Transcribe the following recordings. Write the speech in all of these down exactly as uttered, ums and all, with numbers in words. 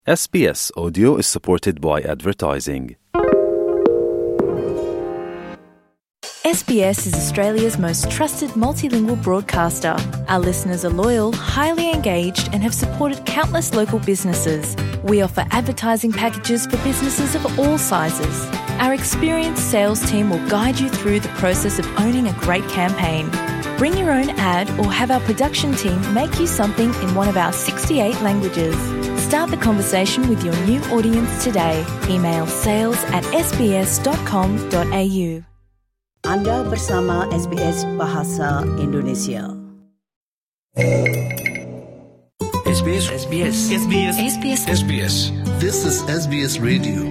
S B S Audio is supported by advertising. S B S is Australia's most trusted multilingual broadcaster. Our listeners are loyal, highly engaged, and have supported countless local businesses. We offer advertising packages for businesses of all sizes. Our experienced sales team will guide you through the process of owning a great campaign. Bring your own ad or have our production team make you something in one of our sixty-eight languages. Start the conversation with your new audience today. Email sales at s b s dot com dot a u. Anda bersama S B S Bahasa Indonesia. S B S S B S S B S S B S S B S This is S B S Radio.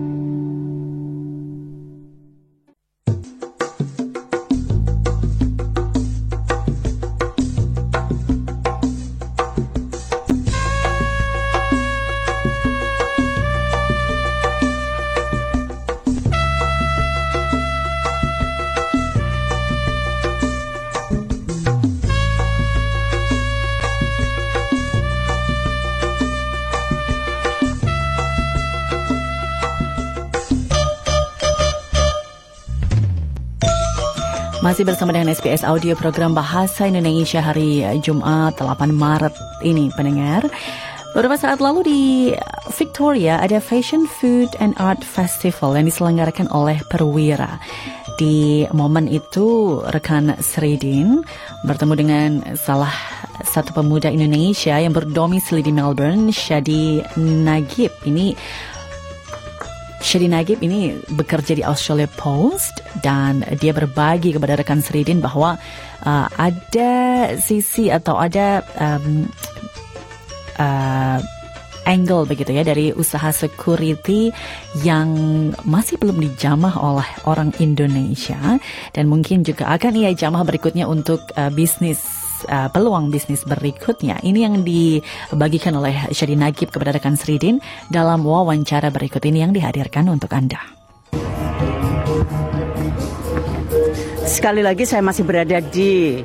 Masih bersama dengan S B S Audio Program Bahasa Indonesia hari Jumat delapan Maret ini, pendengar. Beberapa saat lalu di Victoria ada Fashion, Food and Art Festival yang diselenggarakan oleh Perwira. Di momen itu, rekan Sridin bertemu dengan salah satu pemuda Indonesia yang berdomisili di Melbourne, Shadi Nagib. Ini Shadi Nagib ini bekerja di Australia Post dan dia berbagi kepada rekan Sridin bahwa uh, ada sisi atau ada um, uh, angle begitu ya dari usaha security yang masih belum dijamah oleh orang Indonesia dan mungkin juga akan ia jamah berikutnya untuk uh, bisnis Uh, peluang bisnis berikutnya. Ini yang dibagikan oleh Shadi Nagib kepada rekan Sridin dalam wawancara berikut ini yang dihadirkan untuk Anda. Sekali lagi saya masih berada di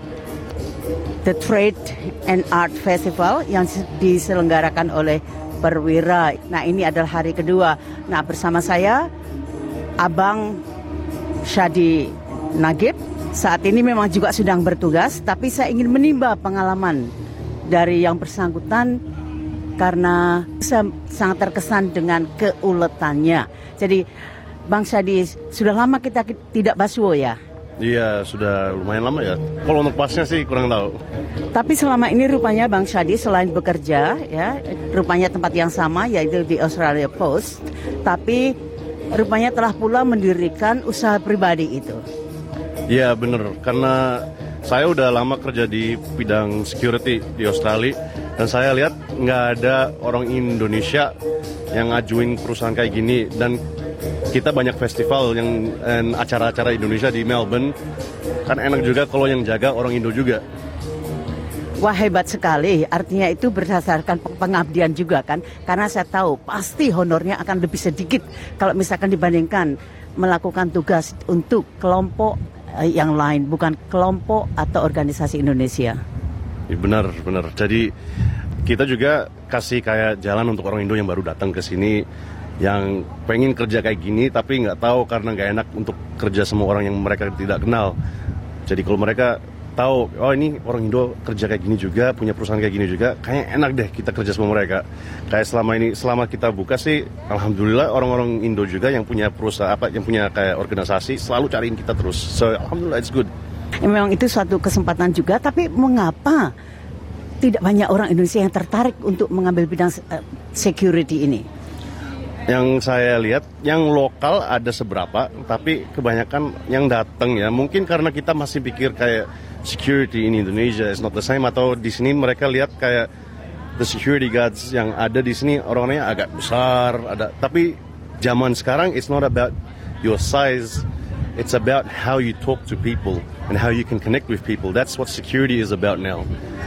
The Trade and Art Festival yang diselenggarakan oleh Perwira. Nah, ini adalah hari kedua. Nah, bersama saya Abang Shadi Nagib. Saat ini memang juga sedang bertugas, tapi saya ingin menimba pengalaman dari yang bersangkutan karena saya sangat terkesan dengan keuletannya. Jadi, Bang Shadi, sudah lama kita tidak basuh ya? Iya, sudah lumayan lama ya. Kalau untuk pasnya sih kurang tahu. Tapi selama ini rupanya Bang Shadi selain bekerja, ya, rupanya tempat yang sama yaitu di Australia Post, tapi rupanya telah pula mendirikan usaha pribadi itu. Iya bener, karena saya udah lama kerja di bidang security di Australia dan saya lihat nggak ada orang Indonesia yang ngajuin perusahaan kayak gini dan kita banyak festival yang dan acara-acara Indonesia di Melbourne, kan enak juga kalau yang jaga orang Indo juga. Wah, hebat sekali, artinya itu berdasarkan pengabdian juga kan, karena saya tahu pasti honornya akan lebih sedikit kalau misalkan dibandingkan melakukan tugas untuk kelompok yang lain, bukan kelompok atau organisasi Indonesia. Benar, benar. Jadi kita juga kasih kayak jalan untuk orang Indo yang baru datang ke sini, yang pengen kerja kayak gini tapi nggak tahu karena nggak enak untuk kerja sama orang yang mereka tidak kenal. Jadi kalau mereka tahu, oh ini orang Indo kerja kayak gini juga, punya perusahaan kayak gini juga, kayaknya enak deh kita kerja sama mereka. Kayak selama ini, selama kita buka sih, alhamdulillah orang-orang Indo juga yang punya perusahaan apa, yang punya kayak organisasi selalu cariin kita terus. So alhamdulillah it's good. Memang itu suatu kesempatan juga, tapi mengapa tidak banyak orang Indonesia yang tertarik untuk mengambil bidang uh, security ini? Yang saya lihat, yang lokal ada seberapa, tapi kebanyakan yang datang ya, mungkin karena kita masih pikir kayak security in Indonesia is not the same, atau di sini mereka lihat kayak the security guards yang ada di sini orang-orangnya agak besar, ada. Tapi zaman sekarang it's not about your size, it's about how you talk to people and how you can connect with people. That's what security is about now.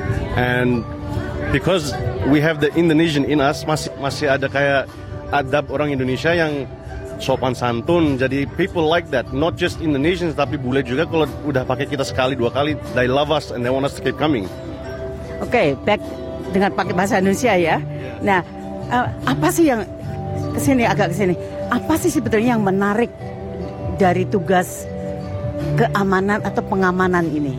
And because we have the Indonesian in us, masih masih ada kayak adab orang Indonesia yang sopan santun. Jadi people like that, not just Indonesians tapi bule juga kalau udah pakai kita sekali dua kali, they love us and they want us to keep coming. Oke, okay, back dengan pakai bahasa Indonesia ya. Nah, uh, apa sih yang kesini agak kesini? Apa sih sebetulnya yang menarik dari tugas keamanan atau pengamanan ini?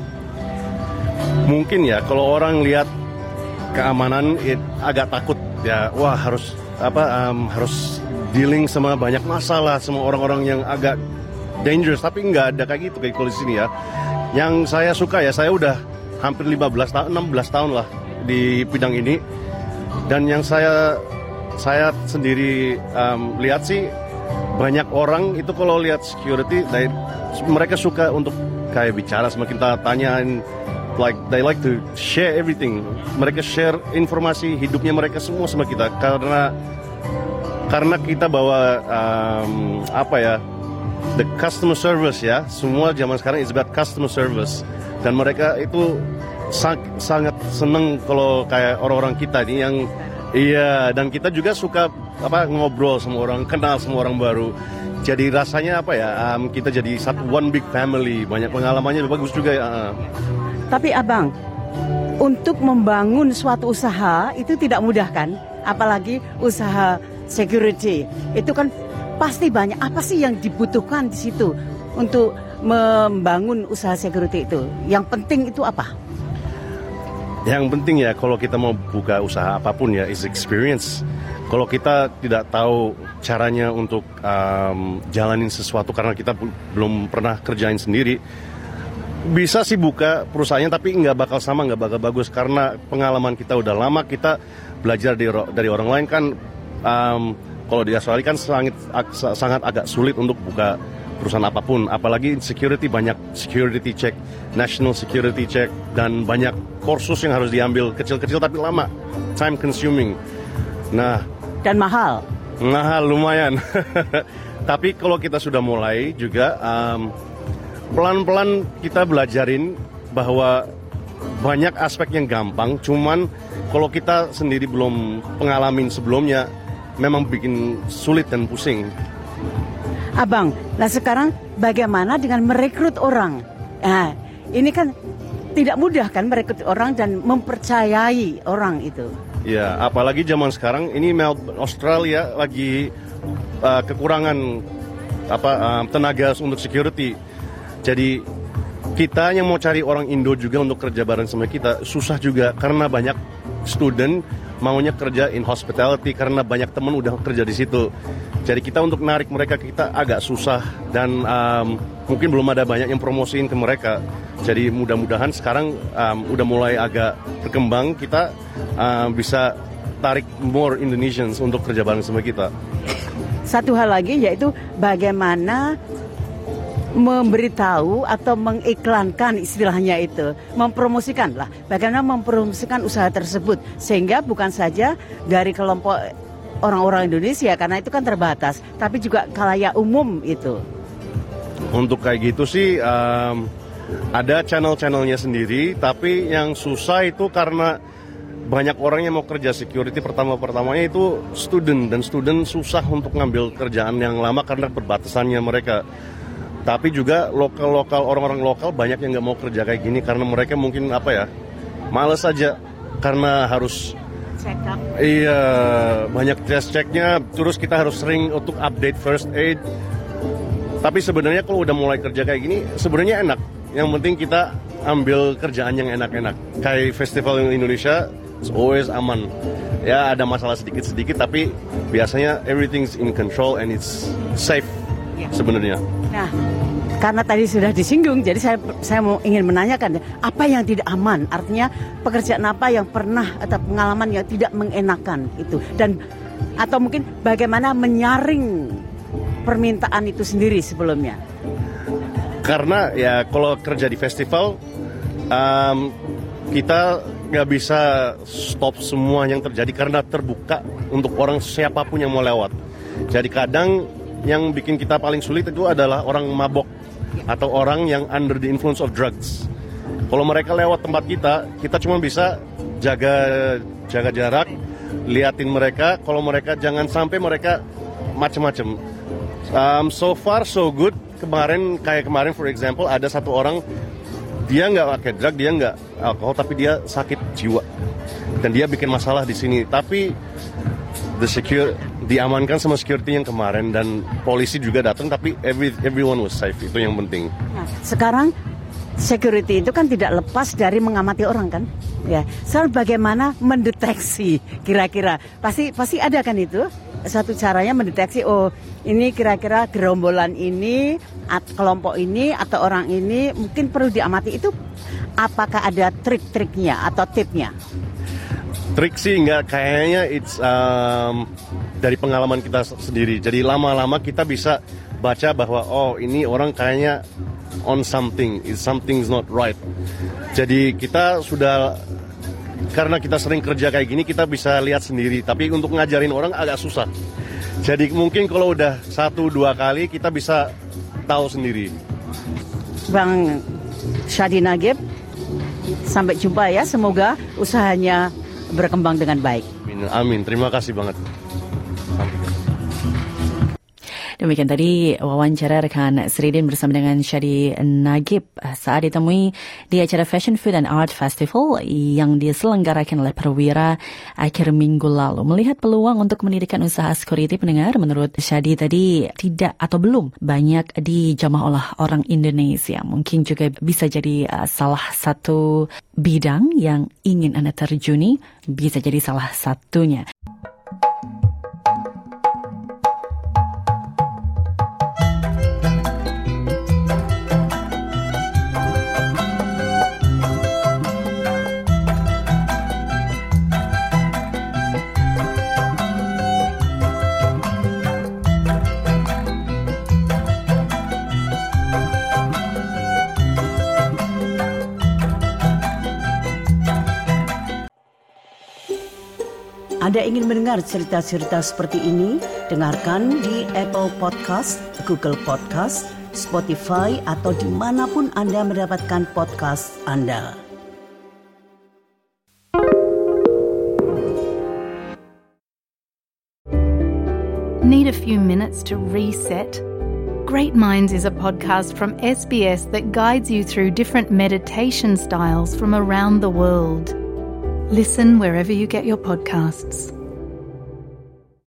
Mungkin ya kalau orang lihat keamanan it, agak takut ya, wah harus apa um, harus dealing sama banyak masalah, sama orang-orang yang agak dangerous, tapi nggak ada kayak gitu kayak kalau di sini ya. Yang saya suka ya, saya udah hampir lima belas tahun, enam belas tahun lah di bidang ini, dan yang saya saya sendiri um, lihat sih banyak orang itu kalau lihat security, they, mereka suka untuk kayak bicara sama kita, tanyain, like they like to share everything. Mereka share informasi hidupnya mereka semua sama kita karena karena kita bawa um, apa ya, the customer service ya. Semua zaman sekarang is about customer service, dan mereka itu sang, sangat seneng kalau kayak orang-orang kita ini yang iya, dan kita juga suka apa ngobrol sama orang, kenal sama orang baru. Jadi rasanya apa ya, um, kita jadi satu one big family, banyak pengalamannya bagus juga ya. Tapi Abang, untuk membangun suatu usaha itu tidak mudah kan? Apalagi usaha security. Itu kan pasti banyak. Apa sih yang dibutuhkan di situ untuk membangun usaha security itu? Yang penting itu apa? Yang penting ya kalau kita mau buka usaha apapun ya is experience. Kalau kita tidak tahu caranya untuk um, jalanin sesuatu karena kita belum pernah kerjain sendiri, bisa sih buka perusahaannya tapi nggak bakal sama, nggak bakal bagus karena pengalaman kita udah lama, kita belajar dari, dari orang lain kan. Um, kalau di Australia kan sangat, sangat agak sulit untuk buka perusahaan apapun, apalagi security, banyak security check, national security check, dan banyak kursus yang harus diambil, kecil-kecil tapi lama, time consuming. Nah, dan mahal. Mahal lumayan. Tapi kalau kita sudah mulai juga um, pelan-pelan kita belajarin bahwa banyak aspek yang gampang, cuman kalau kita sendiri belum pengalamin sebelumnya memang bikin sulit dan pusing. Abang, nah sekarang bagaimana dengan merekrut orang? Nah, ini kan tidak mudah kan merekrut orang dan mempercayai orang itu. Ya, apalagi zaman sekarang ini Melbourne, Australia lagi uh, kekurangan apa uh, tenaga untuk security. Jadi kita yang mau cari orang Indo juga untuk kerja bareng sama kita susah juga karena banyak student maunya kerja in hospitality karena banyak teman udah kerja di situ. Jadi kita untuk narik mereka kita agak susah dan um, mungkin belum ada banyak yang promosiin ke mereka. Jadi mudah-mudahan sekarang um, udah mulai agak berkembang, kita um, bisa tarik more Indonesians untuk kerja bareng sama kita. Satu hal lagi yaitu bagaimana memberitahu atau mengiklankan, istilahnya itu, mempromosikan lah, bagaimana mempromosikan usaha tersebut sehingga bukan saja dari kelompok orang-orang Indonesia karena itu kan terbatas, tapi juga khalayak umum itu. Untuk kayak gitu sih um, ada channel-channelnya sendiri, tapi yang susah itu karena banyak orang yang mau kerja security pertama-pertamanya itu student, dan student susah untuk ngambil kerjaan yang lama karena perbatasannya mereka. Tapi juga lokal-lokal, orang-orang lokal banyak yang nggak mau kerja kayak gini karena mereka mungkin apa ya, males aja karena harus check up. Iya, banyak test checknya, terus kita harus sering untuk update first aid. Tapi sebenarnya kalau udah mulai kerja kayak gini, sebenarnya enak. Yang penting kita ambil kerjaan yang enak-enak. Kayak festival Indonesia, it's always aman. Ya ada masalah sedikit-sedikit, tapi biasanya everything's in control and it's safe sebenarnya. Nah, karena tadi sudah disinggung, jadi saya saya mau ingin menanyakan apa yang tidak aman, artinya pekerjaan apa yang pernah atau pengalaman yang tidak mengenakan itu, dan atau mungkin bagaimana menyaring permintaan itu sendiri sebelumnya. Karena ya kalau kerja di festival um, kita nggak bisa stop semua yang terjadi karena terbuka untuk orang siapapun yang mau lewat. Jadi kadang yang bikin kita paling sulit itu adalah orang mabok atau orang yang under the influence of drugs. Kalau mereka lewat tempat kita, kita cuma bisa jaga jaga jarak, liatin mereka. Kalau mereka jangan sampai mereka macam-macam. Um, so far so good. Kemarin kayak kemarin for example ada satu orang, dia nggak pakai drug, dia nggak alkohol, tapi dia sakit jiwa dan dia bikin masalah di sini. Tapi the secure diamankan sama security yang kemarin dan polisi juga datang, tapi every everyone was safe, itu yang penting. Nah, sekarang security itu kan tidak lepas dari mengamati orang kan, ya. Soal bagaimana mendeteksi kira-kira pasti pasti ada kan itu satu caranya mendeteksi, oh ini kira-kira gerombolan ini, at, kelompok ini atau orang ini mungkin perlu diamati. Itu apakah ada trik-triknya atau tipnya? Trik sih enggak, kayaknya it's um, dari pengalaman kita sendiri. Jadi lama-lama kita bisa baca bahwa oh ini orang kayaknya on something, something's not right. Jadi kita sudah, karena kita sering kerja kayak gini, kita bisa lihat sendiri. Tapi untuk ngajarin orang agak susah. Jadi mungkin kalau udah satu dua kali kita bisa tahu sendiri. Bang Shadi Nagib, sampai jumpa ya. Semoga usahanya berkembang dengan baik. Amin, amin. Terima kasih banget. Demikian tadi wawancara rekan Sridin bersama dengan Shadi Nagib saat ditemui di acara Fashion Food and Art Festival yang diselenggarakan oleh Perwira akhir minggu lalu. Melihat peluang untuk mendirikan usaha security, pendengar, menurut Shadi tadi tidak atau belum banyak dijamah oleh orang Indonesia. Mungkin juga bisa jadi uh, salah satu bidang yang ingin Anda terjuni, bisa jadi salah satunya. Anda ingin mendengar cerita-cerita seperti ini? Dengarkan di Apple Podcast, Google Podcast, Spotify, atau dimanapun Anda mendapatkan podcast Anda. Need a few minutes to reset? Great Minds is a podcast from S B S that guides you through different meditation styles from around the world. Listen wherever you get your podcasts.